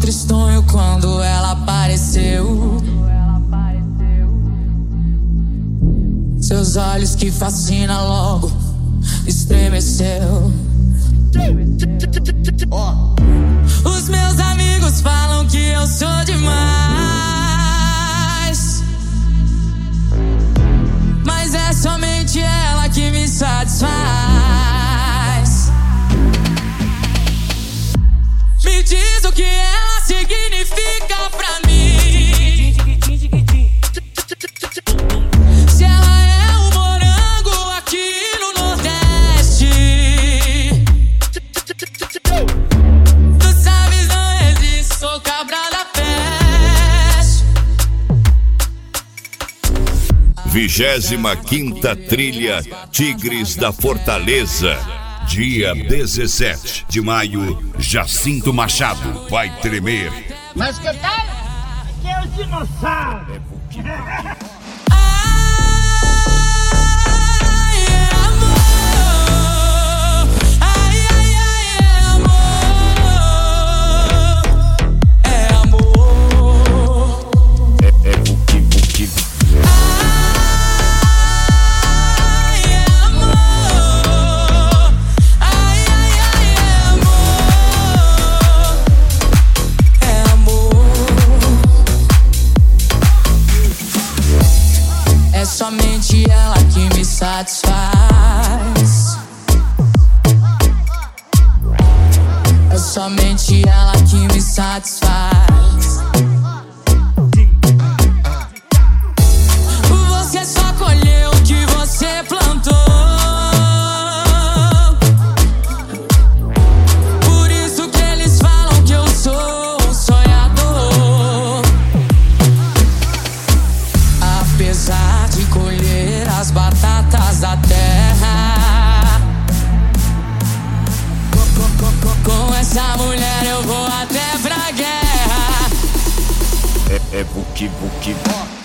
tristonho quando ela apareceu. Seus olhos que fascina logo estremeceu. Os meus amigos falam que eu sou demais, mas é somente ela que me satisfaz. Me diz o que ela significa pra mim. Se ela é um morango aqui no Nordeste, tu sabes, não existe, sou cabra da peste. 25ª Trilha Tigres da Fortaleza. Dia 17 de maio, Jacinto Machado vai tremer. Mas que tal? Aqui é o dinossauro. É somente ela que me satisfaz. É somente ela que me satisfaz. Você só colheu o que você plantou. Por isso que eles falam que eu sou um sonhador. Apesar de colher as batatas da terra, com essa mulher eu vou até pra guerra. É Vuki Vuki.